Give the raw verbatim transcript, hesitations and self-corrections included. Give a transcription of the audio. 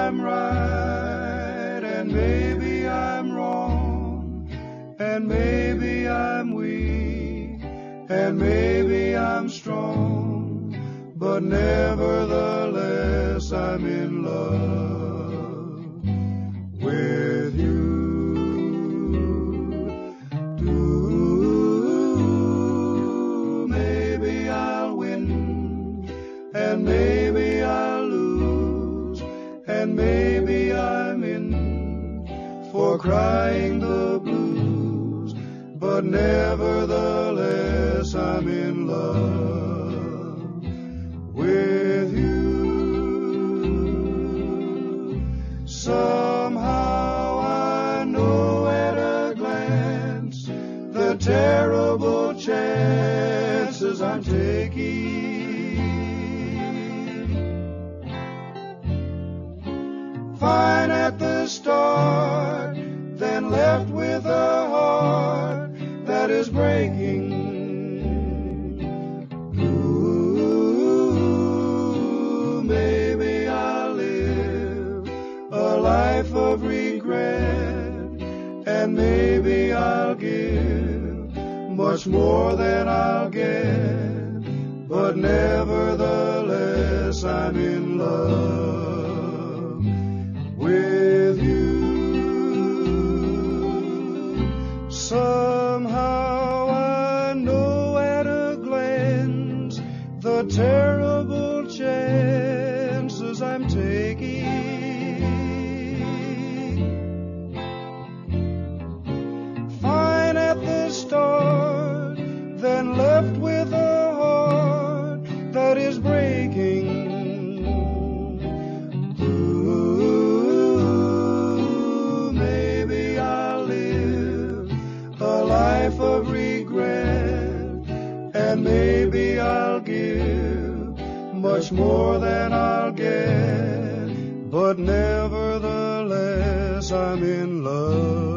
I'm right, and maybe I'm wrong, and maybe I'm weak, and maybe I'm strong, but nevertheless I'm in love with you. Ooh, maybe I'll win, and maybe I'll lose, and maybe I'm in for crying the blues, but nevertheless I'm in love with you. Somehow I know at a glance the terrible chances I'm taking. Fine at the start, then left with a heart that is breaking. Ooh, maybe I'll live a life of regret, and maybe I'll give much more than I'll get, but nevertheless I'm in love with you. Somehow I know at a glance the terrible chances I'm taking. Fine at the start, then left with a heart that is breaking. Ooh, maybe I'll live a life of regret, and maybe I'll give much more than I'll get, but nevertheless I'm in love